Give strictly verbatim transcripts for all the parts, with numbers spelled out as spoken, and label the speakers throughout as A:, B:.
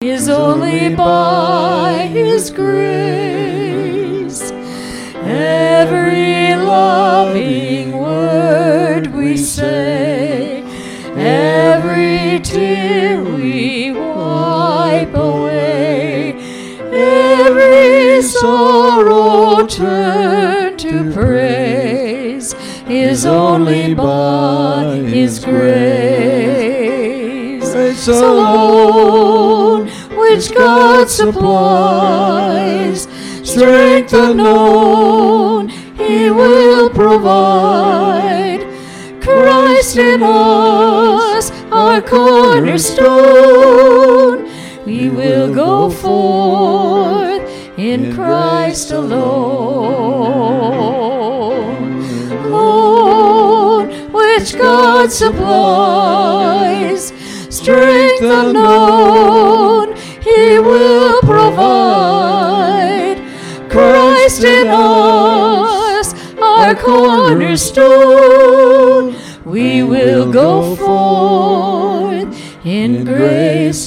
A: is only by His grace. Every loving word we say, every tear we wipe away, every sorrow turn to praise, is only by His grace. Grace alone, which God supplies, strength unknown He will provide. Christ in us, our cornerstone, we will go forth in Christ alone. Lord, which God supplies, strength unknown He will provide. Christ in us, our cornerstone, we will go forth in grace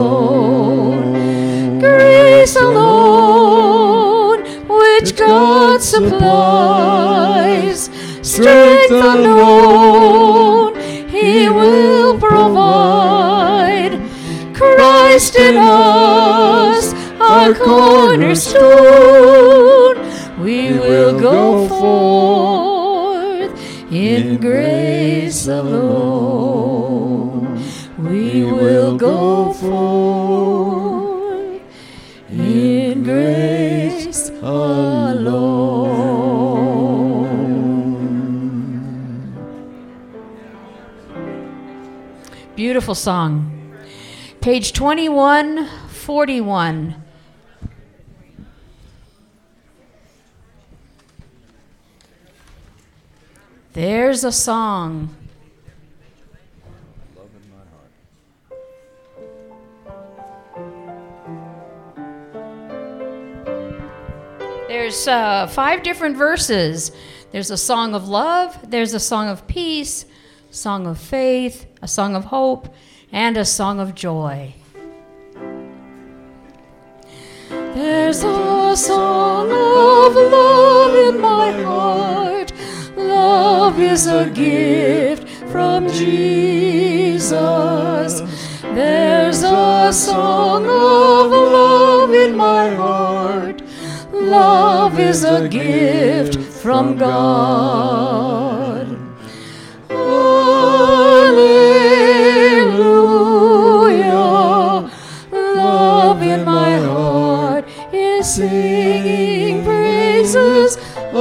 A: alone. Grace alone, which God supplies, strength unknown He will provide. Christ in us, our cornerstone, we will go forth in grace alone. We will go forth in grace alone. Beautiful song. Page twenty-one forty-one. There's a song.
B: Love in my
A: heart. There's uh, five different verses. There's a song of love, there's a song of peace, song of faith, a song of hope, and a song of joy. There's a song of love in my heart. Love is a gift from Jesus. There's a song of love in my heart. Love is a gift from God. Hallelujah. Love in my heart is singing praises.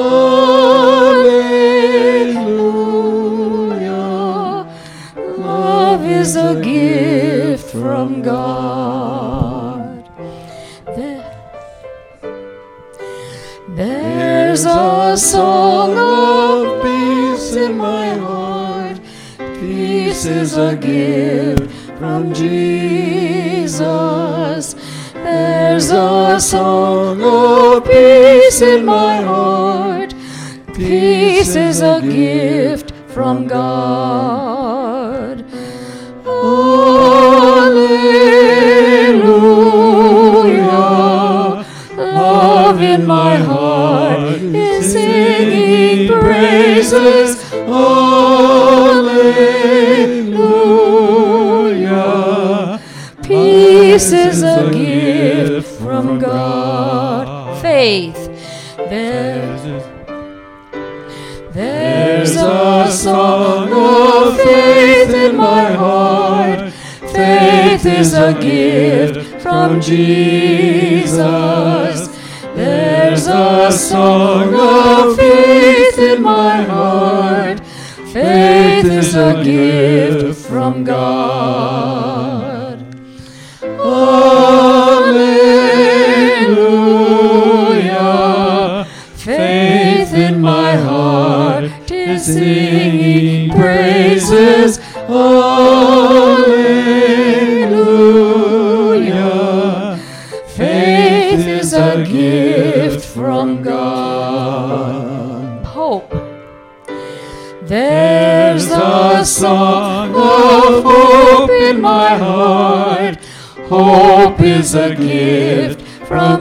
A: Hallelujah. Love is a gift from God. There, there's a song of peace in my heart. Peace is a gift from Jesus. There's a song of peace in my heart. Peace is a gift from God. Hallelujah. Love in my heart is singing praises. Hallelujah. Peace is a gift from God. Faith. There's, there's a song of faith in my heart. Faith is a gift from Jesus. There's a song of faith in my heart. Faith is a gift from God. Hallelujah. Faith in my heart is singing praises. Hallelujah. Faith is a gift from God. Hope. There's a song of hope in my heart.
B: Hope is a gift from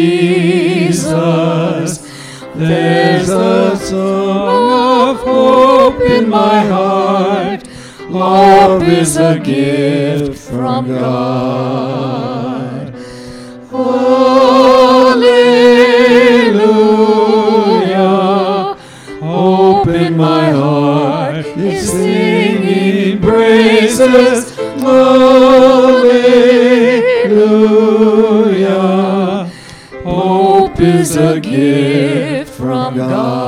B: Jesus. There's a song of hope in my heart. Hope is a gift from God. Hallelujah. Hope in my heart is singing praises. Hallelujah. Hope is a gift from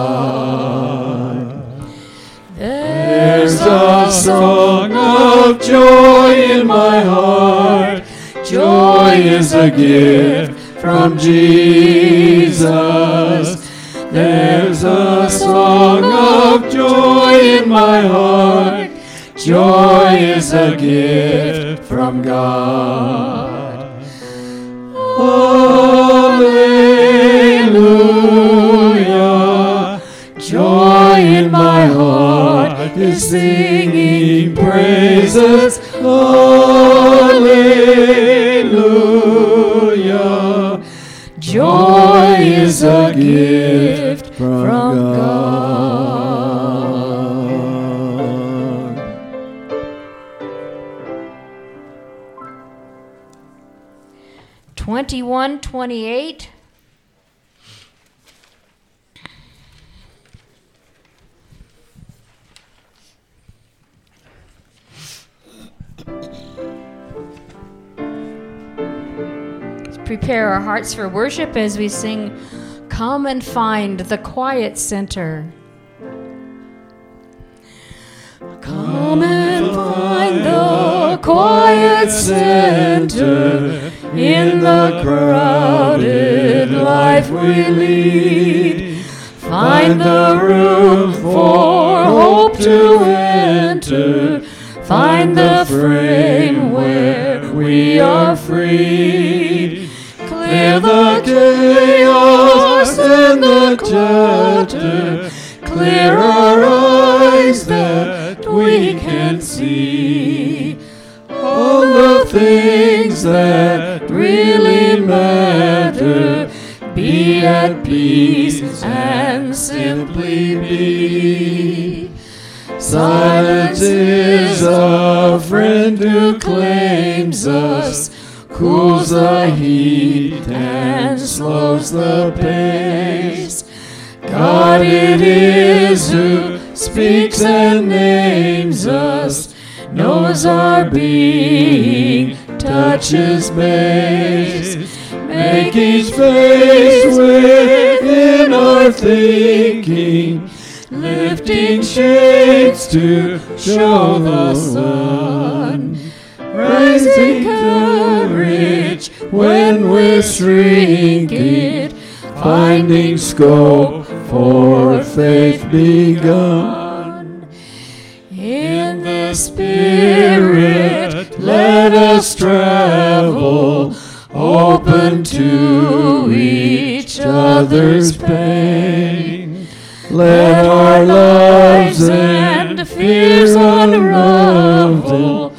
B: God. There's a song of joy in my heart. Joy is a gift from Jesus. There's a song of joy in my heart. Joy is a gift from God. Hallelujah. Joy in my heart is singing praises. Hallelujah. Joy is a gift from God.
A: twenty-one twenty-eight. Prepare our hearts for worship as we sing, "Come and Find the Quiet Center." Come and find the quiet center in the crowded life we lead. Find the room for hope to enter. Find the frame where we are free. Clear the chaos and the chatter. Clear our eyes that we can see all the things that really matter. Be at peace and simply be. Silence is a friend who claims us, cools the heat and slows the pace. God it is who speaks and names us, knows our being, touches base. Make each face within our thinking, lifting shades to show the sun. Rising courage when we're shrinking, finding scope for faith begun. In the Spirit, let us travel, open to each other's pain. Let our lives and fears unravel,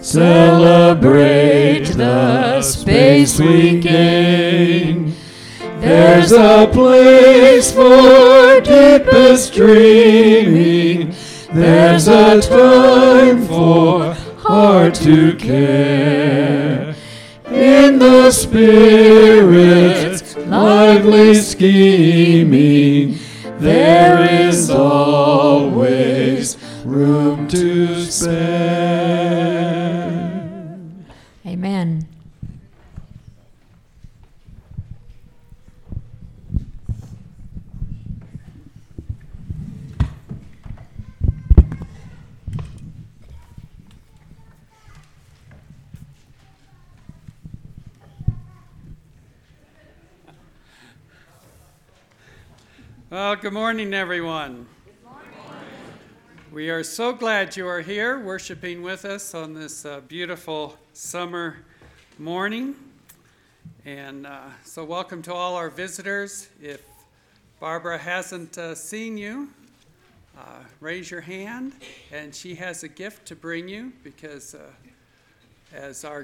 A: celebrate the space we gain. There's a place for deepest dreaming. There's a time for heart to care. In the Spirit's lively scheming, there is always room to spare. Amen.
C: Well, good morning, everyone. Good morning. We are so glad you are here worshiping with us on this uh, beautiful summer morning. And uh, so welcome to all our visitors. If Barbara hasn't uh, seen you, uh, raise your hand, and she has a gift to bring you, because uh, as our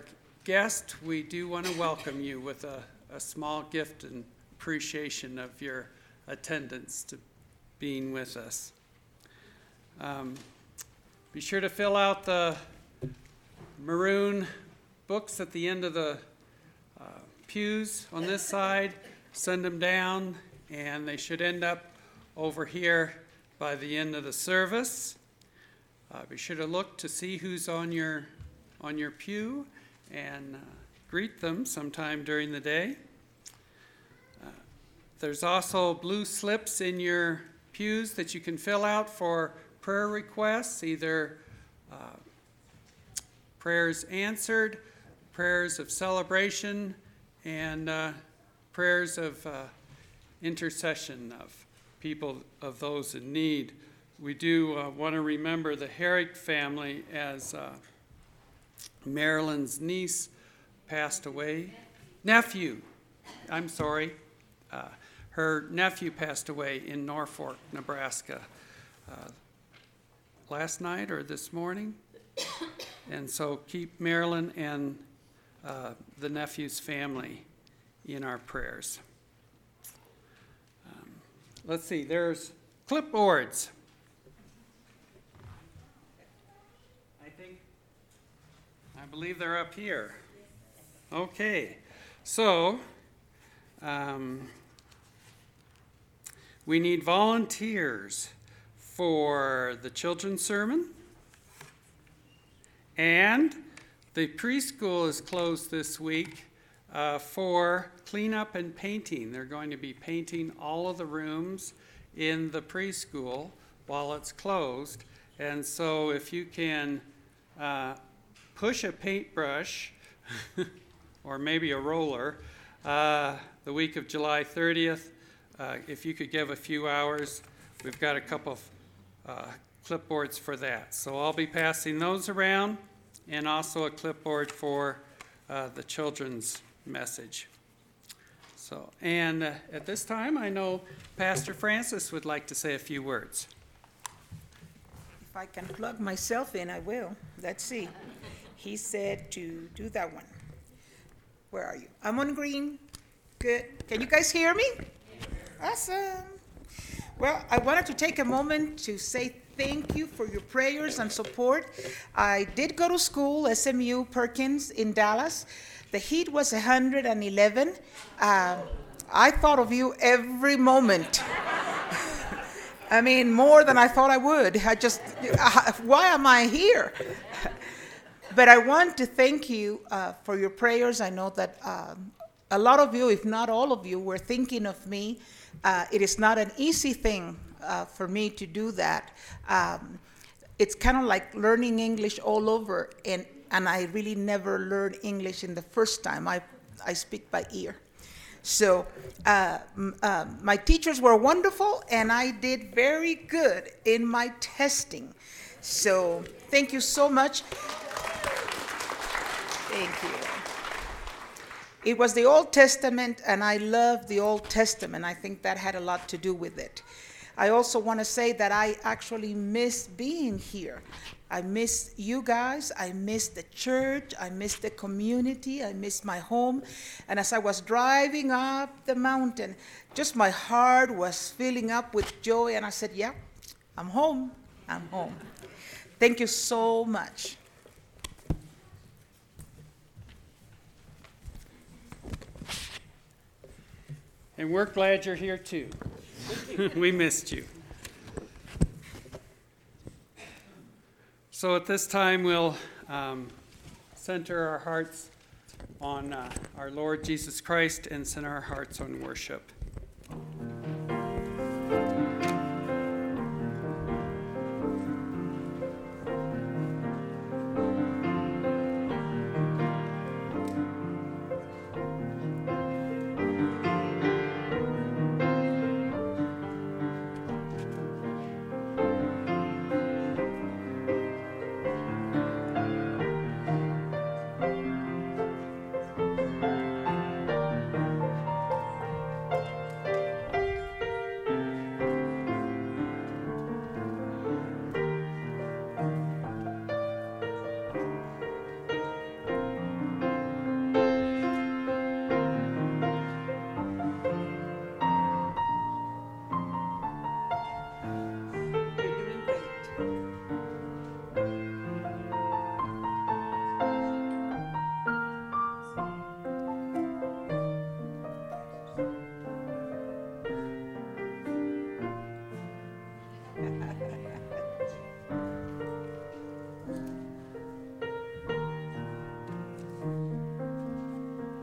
C: guest, we do want to welcome you with a, a small gift and appreciation of your attendance to being with us. Um, be sure to fill out the maroon books at the end of the uh, pews on this side. Send them down, and they should end up over here by the end of the service. Uh, be sure to look to see who's on your on your pew and uh, greet them sometime during the day. Uh, there's also blue slips in your pews that you can fill out for prayer requests, either uh, prayers answered, prayers of celebration, and uh, prayers of uh, intercession of people, of those in need. We do uh, want to remember the Herrick family as uh, Marilyn's niece passed away. Nephew, I'm sorry. Uh, her nephew passed away in Norfolk, Nebraska, uh, last night or this morning. And so keep Marilyn and uh, the nephew's family in our prayers. Um, let's see, there's clipboards. I think, I believe they're up here. Okay, so um, we need volunteers for the children's sermon, and the preschool is closed this week uh, for cleanup and painting. They're going to be painting all of the rooms in the preschool while it's closed. And so if you can uh, push a paintbrush or maybe a roller uh, the week of July thirtieth, uh, if you could give a few hours, we've got a couple of uh, clipboards for that. So I'll be passing those around, and also a clipboard for uh, the children's message. So, and uh, at this time, I know Pastor Francis would like to say a few words.
D: If I can plug myself in, I will. Let's see. He said to do that one. Where are you? I'm on green. Good. Can you guys hear me? Awesome. Well, I wanted to take a moment to say thank you for your prayers and support. I did go to school, S M U Perkins in Dallas. The heat was one hundred eleven. Uh, I thought of you every moment. I mean, more than I thought I would. I just, uh, why am I here? But I want to thank you uh, for your prayers. I know that uh, a lot of you, if not all of you, were thinking of me. Uh, it is not an easy thing uh, for me to do that. Um, it's kind of like learning English all over, and, and I really never learned English in the first time. I, I speak by ear. So uh, uh, my teachers were wonderful, and I did very good in my testing. So thank you so much. Thank you. It was the Old Testament, and I love the Old Testament. I think that had a lot to do with it. I also want to say that I actually miss being here. I miss you guys. I miss the church. I miss the community. I miss my home. And as I was driving up the mountain, just my heart was filling up with joy. And I said, yeah, I'm home. I'm home. Thank you so much.
C: And we're glad you're here too. We missed you. So at this time, we'll um, center our hearts on uh, our Lord Jesus Christ and center our hearts on worship.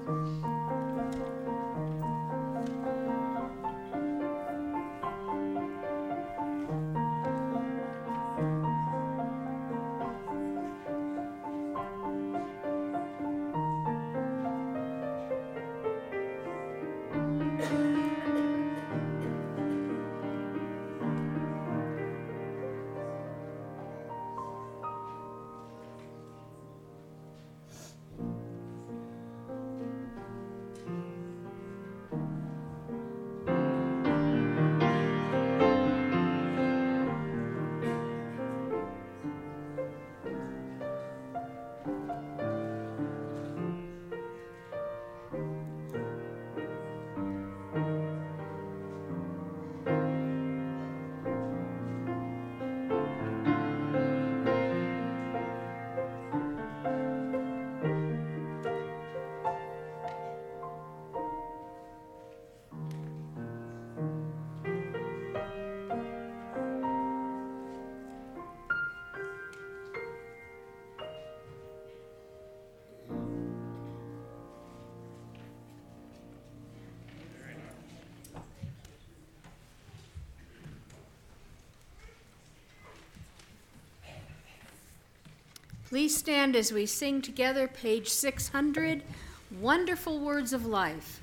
A: Please stand as we sing together page six hundred, Wonderful Words of Life.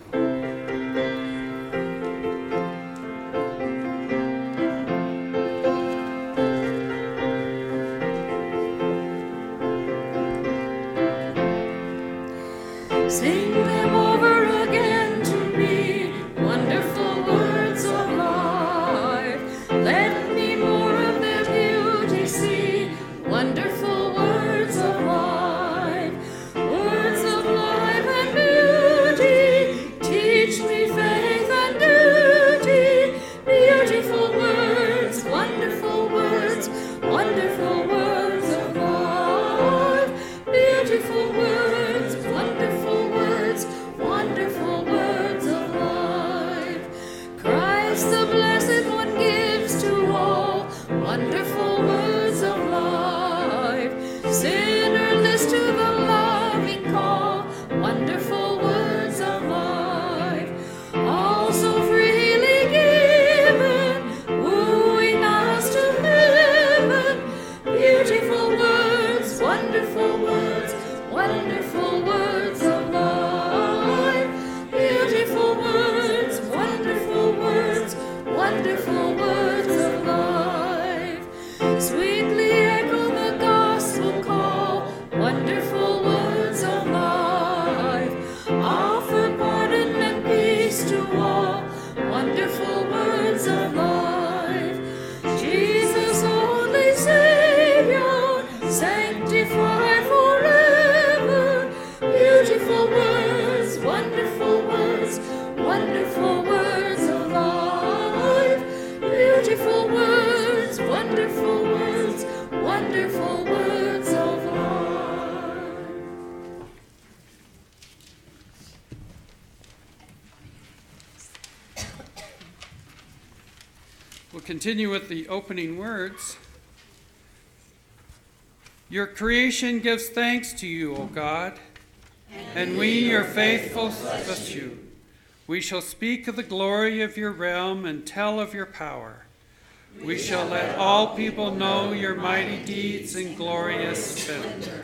B: Sing them over again to me, wonderful words of life. Let me more of their beauty see, wonderful words of life. Words of life and beauty, teach me faith and duty. Beautiful words, wonderful words, wonderful words of life. Beautiful words, wonderful words, wonderful words of life. Christ the Blessed One gives to all wonderful words of life. Sinner, list to the loving call, wonderful words of life. Also freely given, wooing us to heaven. Beautiful words, wonderful words, wonderful words of life. Beautiful words, wonderful words, wonderful words of life. Sweetly echo the gospel call, wonderful words of life. Offer pardon and peace to all, wonderful words of life. Jesus, only Savior, sanctify forever. Beautiful words, wonderful words, wonderful words of life. Beautiful words, wonderful words, wonderful words of life.
C: We'll continue with the opening words. Your creation gives thanks to you, O God, and we, your faithful, bless you. We shall speak of the glory of your realm and tell of your power. We shall let all people know your mighty deeds and glorious splendor.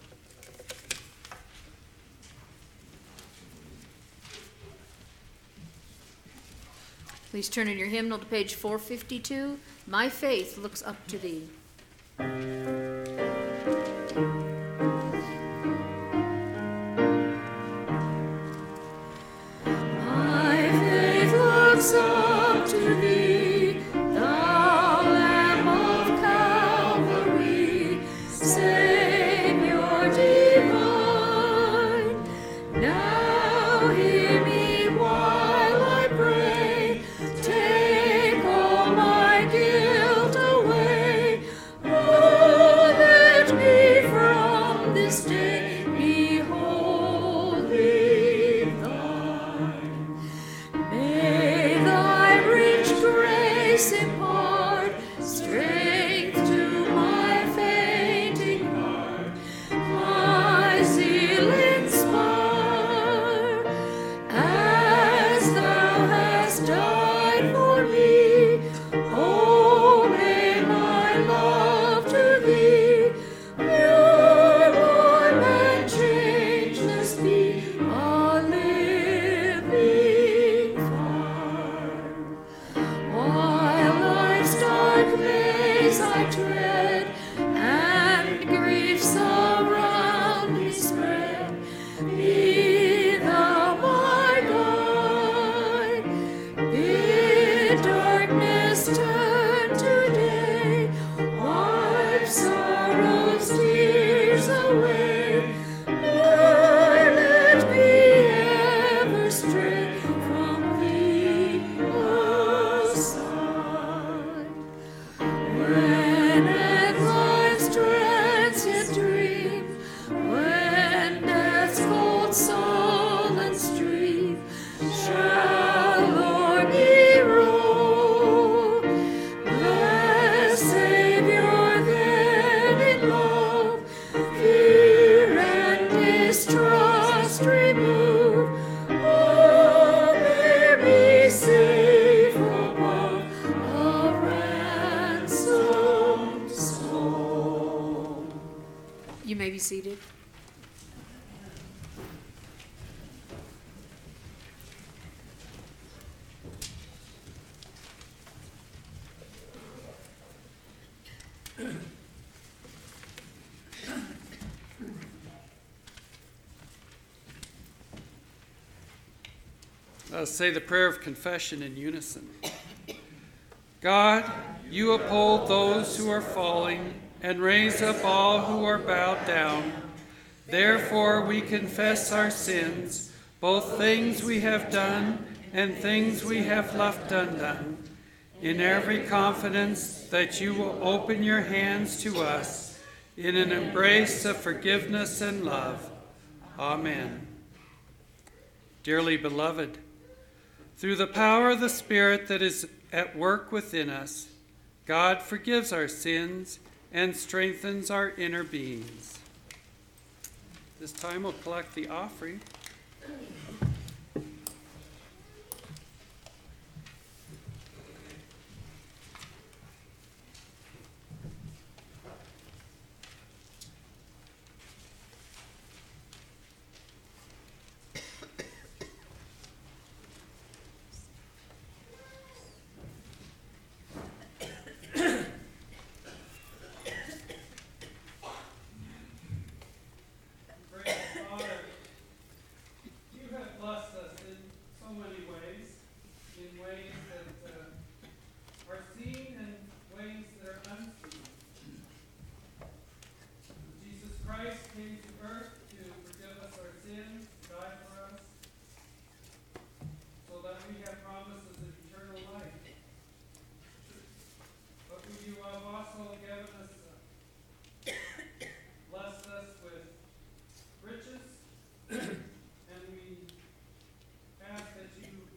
A: Please turn in your hymnal to page four fifty-two. My faith looks up to thee.
B: My faith looks up to thee, thou Lamb of Calvary, Savior divine. Now hear me while I pray, take all my guilt away. Oh, let me from this day behold thee thine. May thy rich grace impart strength to my fainting heart, my zeal inspire.
C: uh, say the prayer of confession in unison. God, you uphold those who are falling and raise up all who are bowed down. Therefore we confess our sins, both things we have done and things we have left undone, in every confidence that you will open your hands to us in an embrace of forgiveness and love. Amen. Dearly beloved, through the power of the Spirit that is at work within us, God forgives our sins and strengthens our inner beings. This time we'll collect the offering. And we ask that you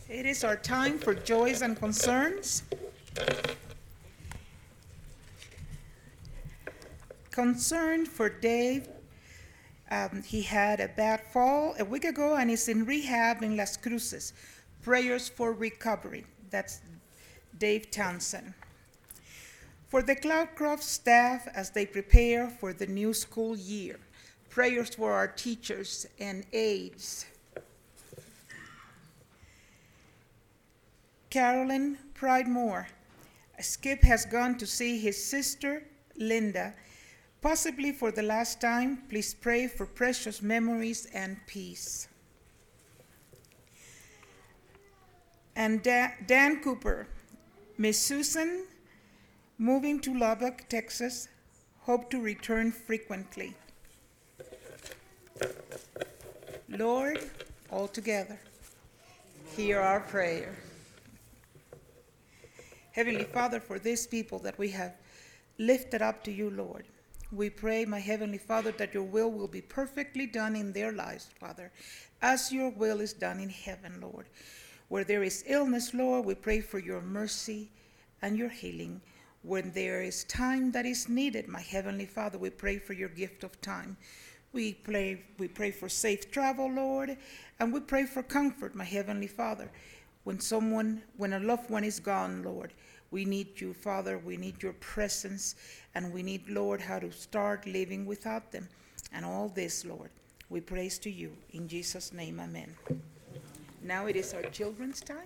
D: It is our time for joys and concerns. Concern for Dave. Um, he had a bad fall a week ago and is in rehab in Las Cruces. Prayers for recovery. That's Dave Townsend. For the Cloudcroft staff as they prepare for the new school year. Prayers for our teachers and aides. Carolyn Pridemore. Skip has gone to see his sister, Linda, possibly for the last time. Please pray for precious memories and peace. And Da- Dan Cooper. Miss Susan, moving to Lubbock, Texas, hope to return frequently. Lord, all together, hear our prayer. Heavenly Father, for these people that we have lifted up to you, Lord, we pray, my Heavenly Father, that your will will be perfectly done in their lives, Father, as your will is done in heaven, Lord. Where there is illness, Lord, we pray for your mercy and your healing. When there is time that is needed, my Heavenly Father, we pray for your gift of time. We pray, we pray for safe travel, Lord, and we pray for comfort, my Heavenly Father. When someone, when a loved one is gone, Lord, we need you, Father. We need your presence, and we need, Lord, how to start living without them. And all this, Lord, we praise to you. In Jesus' name, amen. Now it is our children's time.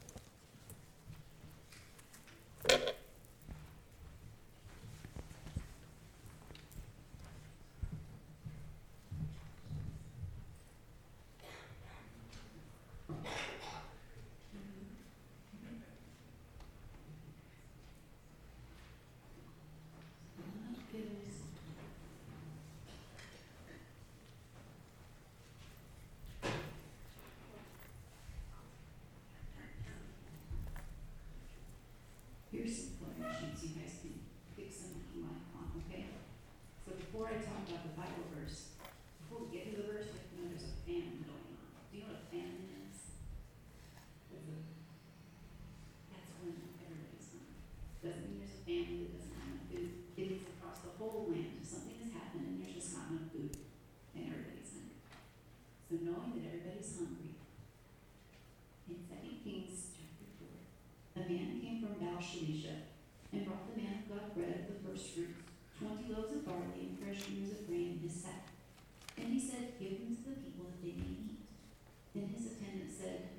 E: Here's some flyer sheets you guys can fix them if you want on, okay? So before I talk about the Bible verse, before we get to the verse, you know there's a famine going on. Do you know what a famine is? That's, a, that's when everybody's hungry. Doesn't mean there's a family that doesn't have enough food. It is across the whole land. Something has happened and there's just not enough food. And everybody's hungry. So knowing that everybody's hungry, in Second Kings chapter four, a man came from Baal-Shalisha and brought the man of God bread of the first fruits, twenty loaves of barley and fresh ears of grain in his sack. And he said, give them to the people that they may eat. Then his attendant said,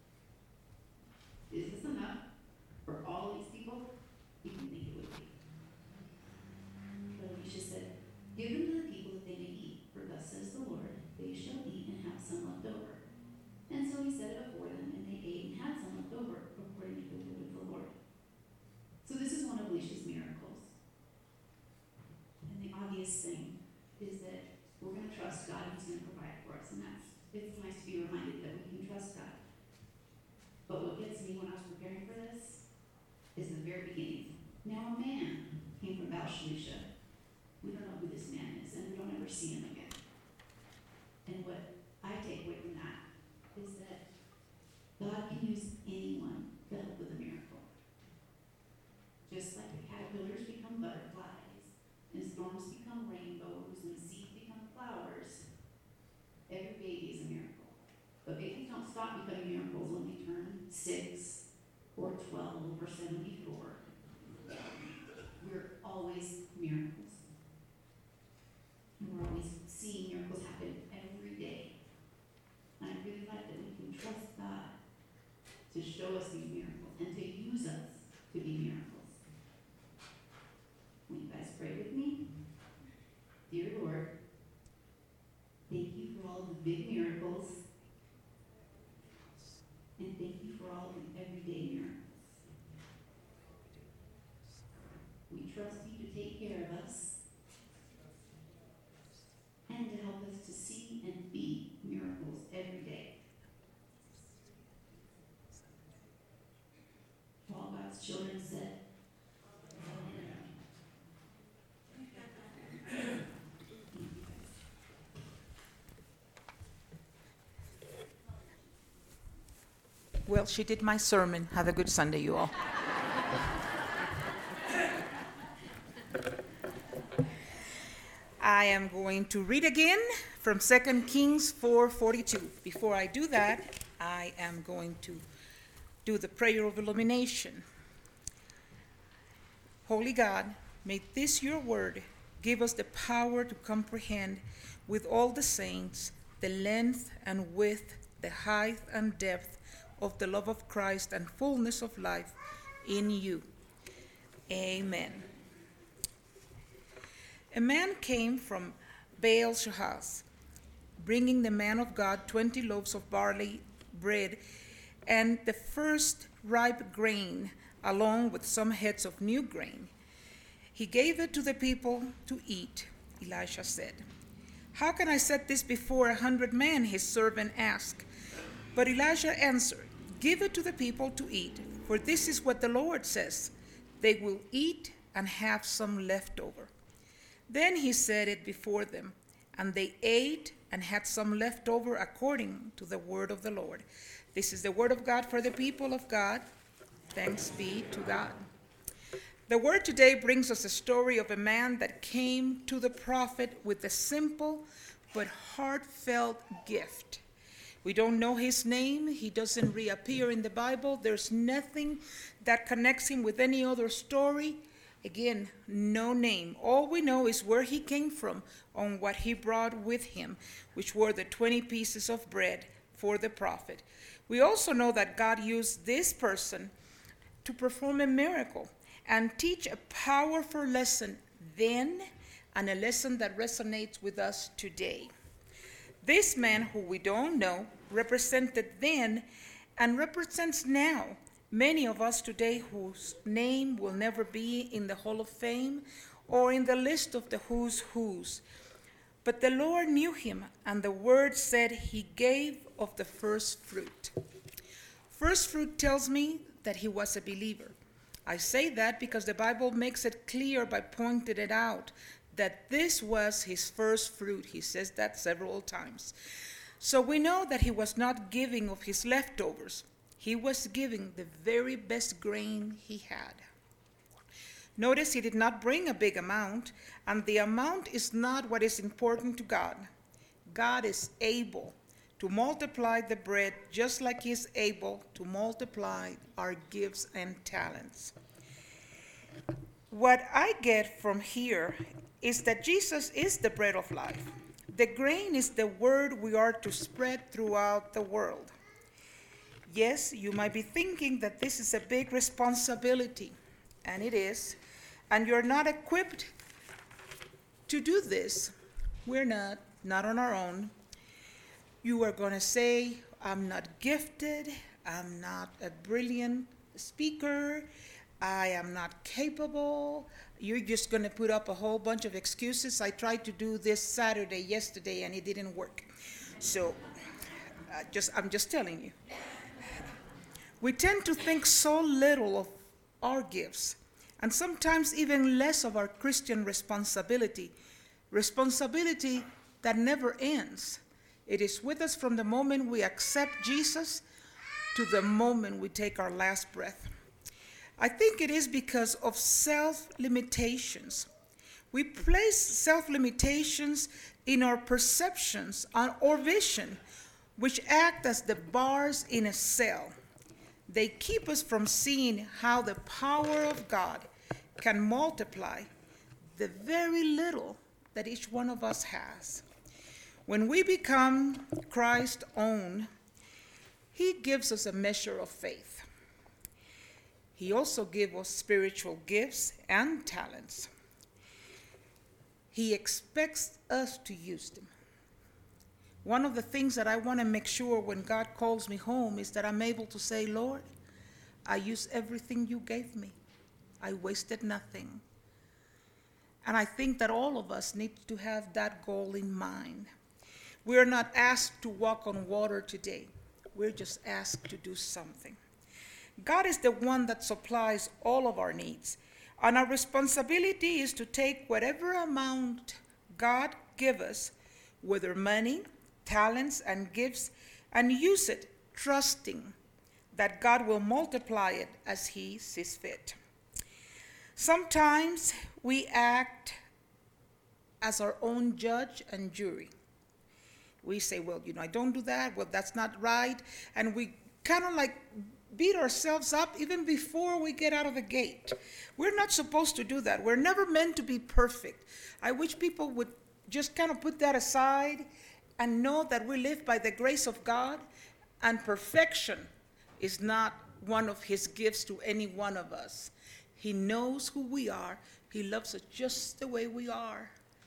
E: is this enough for all these people? He didn't think it would be. But Elisha said, give them to the people that they may eat, for thus says the Lord, they shall eat and have some left over. And so he set it before them, and they ate and had some left over, according to the word of the Lord. So this is one of Elisha's miracles. And the obvious thing is that we're going to trust God and he's going to provide for us. And that's, it's nice to be reminded that we can trust God. But what gets me when I was preparing for this is the very beginning. Now a man came from Baal-Shalisha. We don't know who this man is, and we don't ever see him again. And what I take away from that is that God can use anyone to help with a miracle. Just like the caterpillars become butterflies, and storms become rainbows, and seeds become flowers, every baby is a miracle. But babies don't stop becoming miracles when they turn six, or twelve, or seventy-four. We're always miracles. And we're always seeing miracles happen every day. And I really like that we can trust God to show us these miracles and to use us to be miracles. Will you guys pray with me? Dear Lord, thank you for all the big miracles, and thank you for all the everyday miracles. We trust you to take care of us and to help us to see and be miracles every day. All God's children said,
D: Well, she did my sermon. Have a good Sunday, you all. I am going to read again from Second Kings four forty-two. Before I do that, I am going to do the prayer of illumination. Holy God, may this your word give us the power to comprehend with all the saints the length and width, the height and depth of the love of Christ and fullness of life in you. Amen. A man came from Baal Shahaz, bringing the man of God twenty loaves of barley bread and the first ripe grain, along with some heads of new grain. He gave it to the people to eat. Elisha said, "How can I set this before a hundred men?" his servant asked. But Elisha answered, "Give it to the people to eat, for this is what the Lord says. They will eat and have some left over." Then he set it before them, and they ate and had some left over according to the word of the Lord. This is the word of God for the people of God. Thanks be to God. The word today brings us a story of a man that came to the prophet with a simple but heartfelt gift. We don't know his name. He doesn't reappear in the Bible. There's nothing that connects him with any other story. Again, no name. All we know is where he came from on what he brought with him, which were the twenty pieces of bread for the prophet. We also know that God used this person to perform a miracle and teach a powerful lesson then, and a lesson that resonates with us today. This man, who we don't know, represented then and represents now many of us today whose name will never be in the Hall of Fame or in the list of the who's who's. But the Lord knew him, and the word said he gave of the first fruit. First fruit tells me that he was a believer. I say that because the Bible makes it clear by pointing it out that this was his first fruit. He says that several times. So we know that he was not giving of his leftovers. He was giving the very best grain he had. Notice he did not bring a big amount, and the amount is not what is important to God. God is able to multiply the bread just like he is able to multiply our gifts and talents. What I get from here is that Jesus is the bread of life. The grain is the word we are to spread throughout the world. Yes, you might be thinking that this is a big responsibility, and it is, and you're not equipped to do this. We're not, not on our own. You are going to say, "I'm not gifted, I'm not a brilliant speaker, I am not capable." You're just going to put up a whole bunch of excuses. I tried to do this Saturday, yesterday, and it didn't work. So uh, just I'm just telling you. We tend to think so little of our gifts, and sometimes even less of our Christian responsibility, responsibility that never ends. It is with us from the moment we accept Jesus to the moment we take our last breath. I think it is because of self-limitations. We place self-limitations in our perceptions or vision, which act as the bars in a cell. They keep us from seeing how the power of God can multiply the very little that each one of us has. When we become Christ's own, he gives us a measure of faith. He also gives us spiritual gifts and talents. He expects us to use them. One of the things that I want to make sure when God calls me home is that I'm able to say, "Lord, I used everything you gave me. I wasted nothing." And I think that all of us need to have that goal in mind. We are not asked to walk on water today. We're just asked to do something. God is the one that supplies all of our needs. And our responsibility is to take whatever amount God gives us, whether money, talents, and gifts, and use it trusting that God will multiply it as he sees fit. Sometimes we act as our own judge and jury. We say, well, you know, I don't do that. Well, that's not right. And we kind of like beat ourselves up even before we get out of the gate. We're not supposed to do that. We're never meant to be perfect. I wish people would just kind of put that aside and know that we live by the grace of God, and perfection is not one of his gifts to any one of us. He knows who we are. He loves us just the way we are.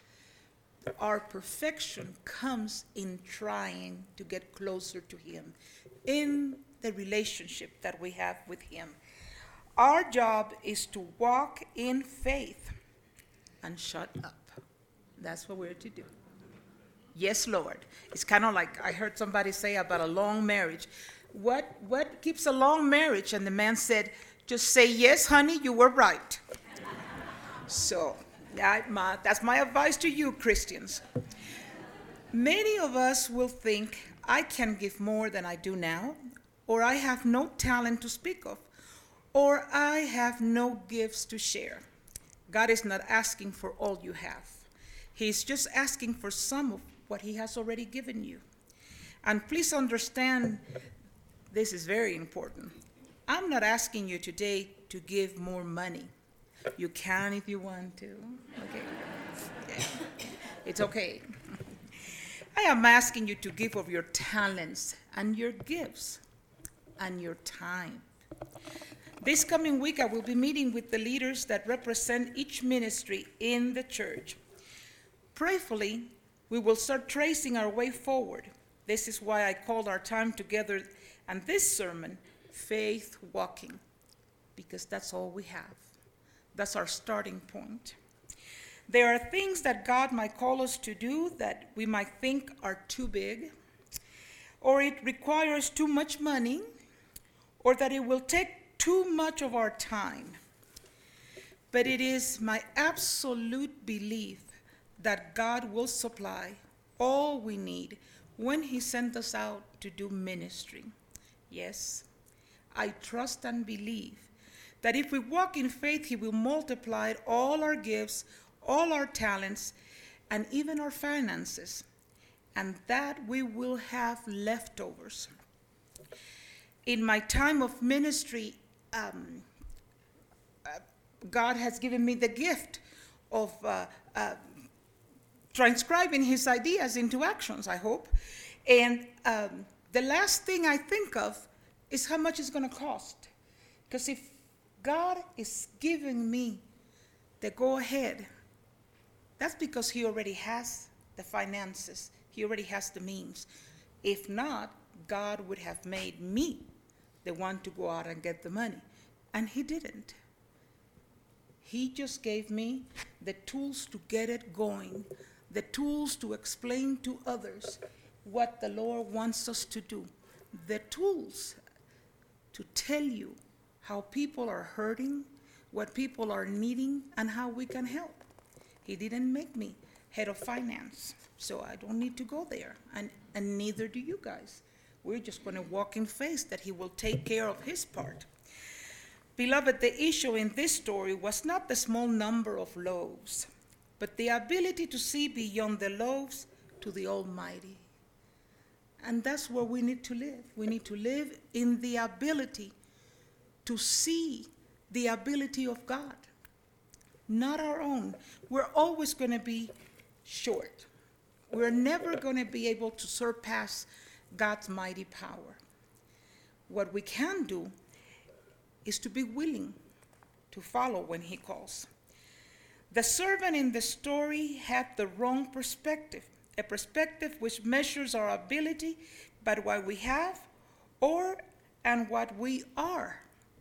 D: Our perfection comes in trying to get closer to him, in the relationship that we have with him. Our job is to walk in faith and shut up. That's what we're to do. Yes, Lord. It's kind of like I heard somebody say about a long marriage. What, what keeps a long marriage? And the man said, just say, yes, honey, you were right. So that, my, that's my advice to you, Christians. Many of us will think, I can give more than I do now, or I have no talent to speak of, or I have no gifts to share. God is not asking for all you have. He's just asking for some of what he has already given you. And please understand, this is very important. I'm not asking you today to give more money. You can if you want to. Okay. Yeah. It's okay. I am asking you to give of your talents and your gifts and your time. This coming week, I will be meeting with the leaders that represent each ministry in the church. Prayerfully, we will start tracing our way forward. This is why I called our time together and this sermon, Faith Walking, because that's all we have. That's our starting point. There are things that God might call us to do that we might think are too big, or it requires too much money, or that it will take too much of our time. But it is my absolute belief that God will supply all we need when he sent us out to do ministry. Yes, I trust and believe that if we walk in faith, he will multiply all our gifts, all our talents, and even our finances, and that we will have leftovers. In my time of ministry, um, uh, God has given me the gift of uh, uh, transcribing his ideas into actions, I hope. And um, the last thing I think of is how much it's going to cost. Because if God is giving me the go-ahead, that's because he already has the finances. He already has the means. If not, God would have made me the one to go out and get the money. And he didn't. He just gave me the tools to get it going, the tools to explain to others what the Lord wants us to do, the tools to tell you how people are hurting, what people are needing, and how we can help. He didn't make me head of finance, so I don't need to go there, and, and neither do you guys. We're just going to walk in faith that he will take care of his part. Beloved, the issue in this story was not the small number of loaves, but the ability to see beyond the loaves to the Almighty. And that's where we need to live. We need to live in the ability to see the ability of God, not our own. We're always going to be short. We're never going to be able to surpass God's mighty power. What we can do is to be willing to follow when he calls. The servant in the story had the wrong perspective, a perspective which measures our ability by what we have or and what we are,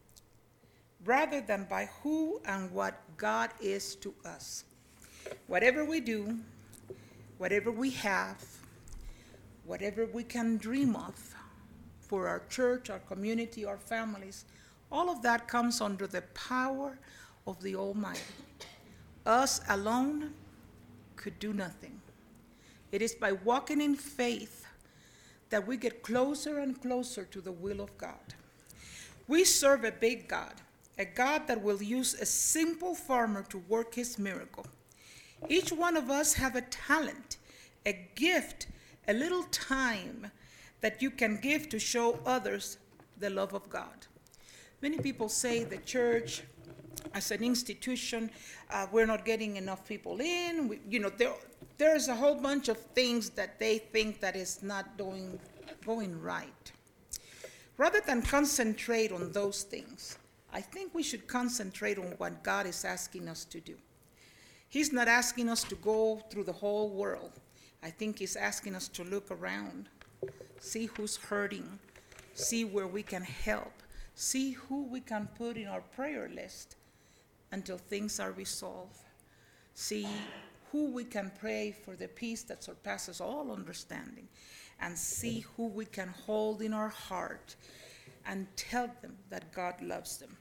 D: rather than by who and what God is to us. Whatever we do, whatever we have, whatever we can dream of for our church, our community, our families, all of that comes under the power of the Almighty. Us alone could do nothing. It is by walking in faith that we get closer and closer to the will of God. We serve a big God, a God that will use a simple farmer to work his miracle. Each one of us have a talent, a gift, a little time that you can give to show others the love of God. Many people say the church, as an institution, uh, we're not getting enough people in. We, you know, there, there's a whole bunch of things that they think that is not doing, going right. Rather than concentrate on those things, I think we should concentrate on what God is asking us to do. He's not asking us to go through the whole world. I think he's asking us to look around, see who's hurting, see where we can help, see who we can put in our prayer list until things are resolved. See who we can pray for the peace that surpasses all understanding, and see who we can hold in our heart and tell them that God loves them.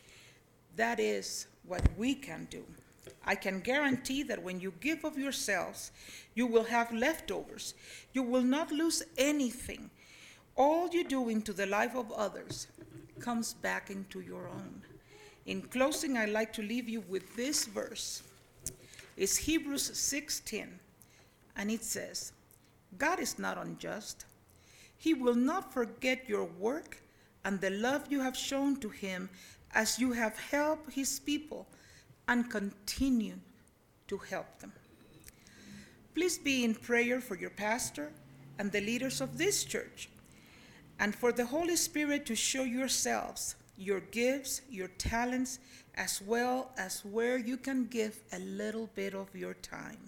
D: That is what we can do. I can guarantee that when you give of yourselves, you will have leftovers. You will not lose anything. All you do into the life of others comes back into your own. In closing, I'd like to leave you with this verse. It's Hebrews six ten, and it says, God is not unjust. He will not forget your work and the love you have shown to him as you have helped his people and continue to help them. Please be in prayer for your pastor and the leaders of this church, and for the Holy Spirit to show yourselves, your gifts, your talents, as well as where you can give a little bit of your time.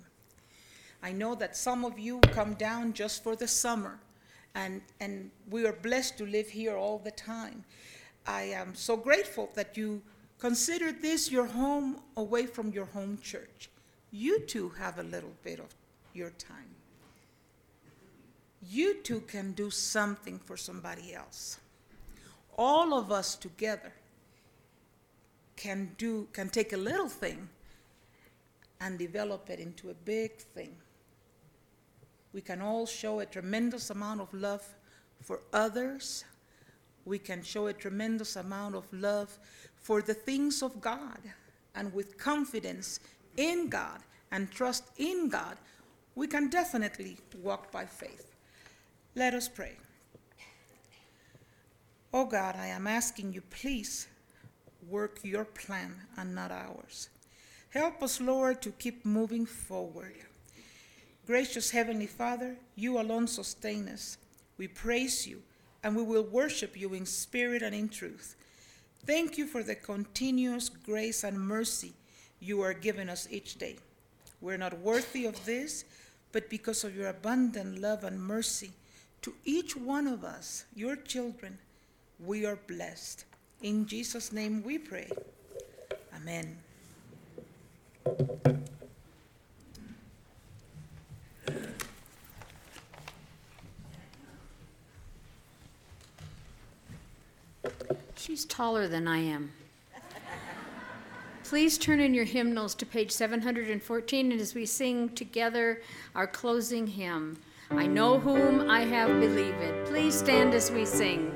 D: I know that some of you come down just for the summer, and, and we are blessed to live here all the time. I am so grateful that you consider this your home away from your home church. You too have a little bit of your time. You too can do something for somebody else. All of us together can do, can take a little thing and develop it into a big thing. We can all show a tremendous amount of love for others. We can show a tremendous amount of love for the things of God. And with confidence in God and trust in God, we can definitely walk by faith. Let us pray. Oh God, I am asking you, please work your plan and not ours. Help us, Lord, to keep moving forward. Gracious Heavenly Father, you alone sustain us. We praise you, and we will worship you in spirit and in truth. Thank you for the continuous grace and mercy you are giving us each day. We're not worthy of this, but because of your abundant love and mercy to each one of us, your children, we are blessed. In Jesus' name we pray. Amen.
A: She's taller than I am. Please turn in your hymnals to page seven hundred fourteen, and as we sing together our closing hymn, I Know Whom I Have Believed. Please stand as we sing.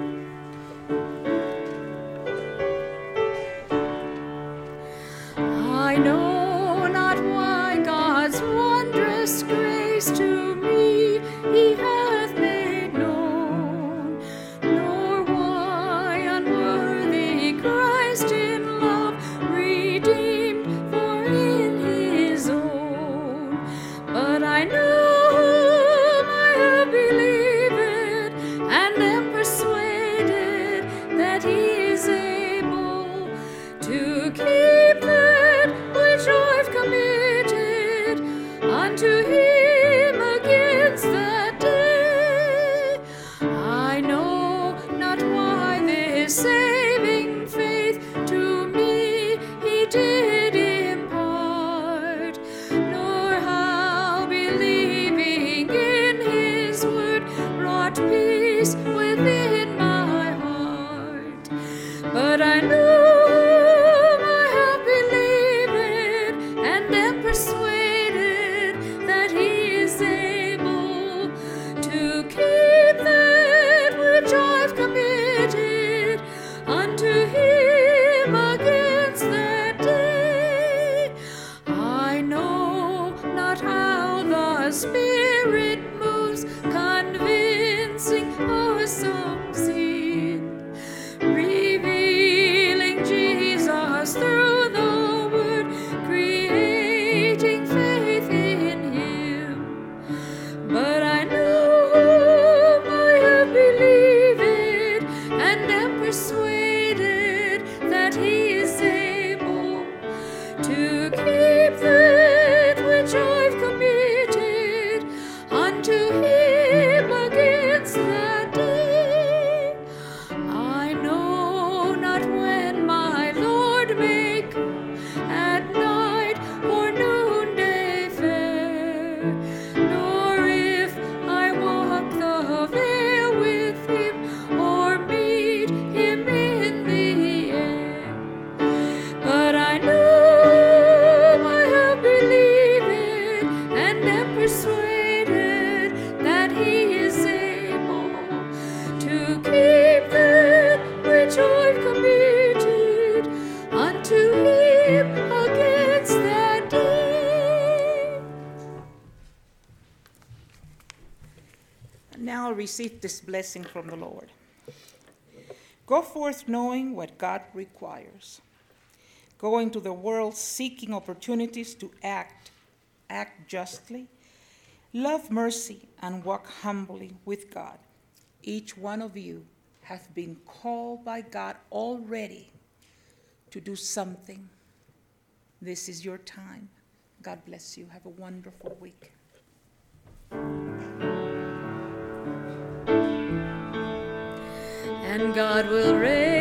A: I know not why God's wondrous grace to me he hath made known, nor why unworthy Christ in love redeemed for in his own. But I know whom I have believed, and am persuaded that he is able to keep that which I've committed unto him against that day. I know not why this saving faith to me he did impart, nor how believing in his word brought peace within my heart. But I know persuaded that he is able to keep that which I've committed
D: now receive this blessing from the Lord. Go forth knowing what God requires. Go into the world seeking opportunities to act, act justly, love mercy, and walk humbly with God. Each one of you has been called by God already to do something. This is your time. God bless you. Have a wonderful week.
B: And God will raise